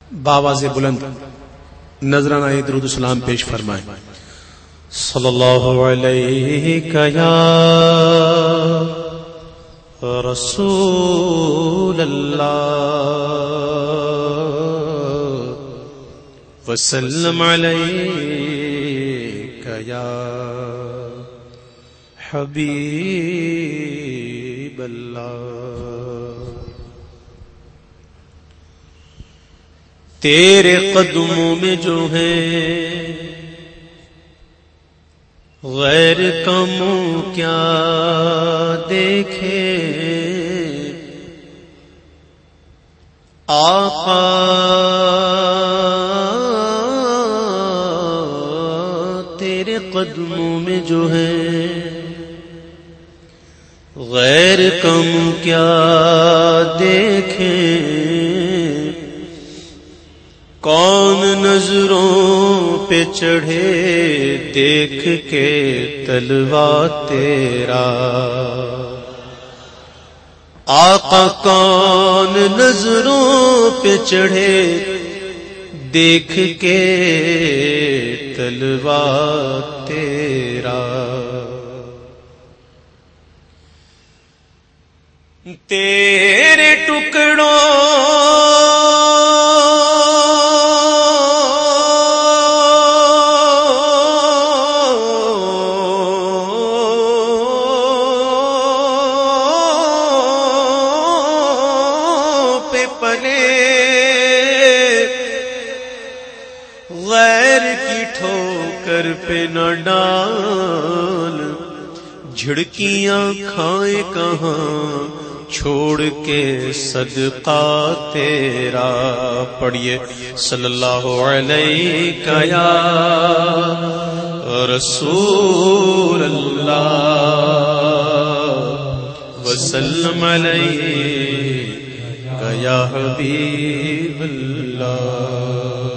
باواز بلند نذرانہ درود و سلام پیش فرمائیں. صلی اللہ علیہ یا رسول اللہ وسلم علیک یا حبیب اللہ. تیرے قدموں میں جو ہے غیر کا منہ کیا دیکھے، آقا تیرے قدموں میں جو ہے غیر کا منہ کیا دیکھے، کون نظروں پہ چڑھے دیکھ کے تلوا تیرا. آقا کون نظروں پہ چڑھے دیکھ کے تلوا تیرا. تیرے ٹکڑوں غیر کی ٹھوکر پہ نہ ڈال، جھڑکیاں کھائے کہاں چھوڑ کے صدقہ تیرا. پڑھیے صلی اللہ علیہ یا رسول اللہ وسلم علیہ یا حبیب اللہ.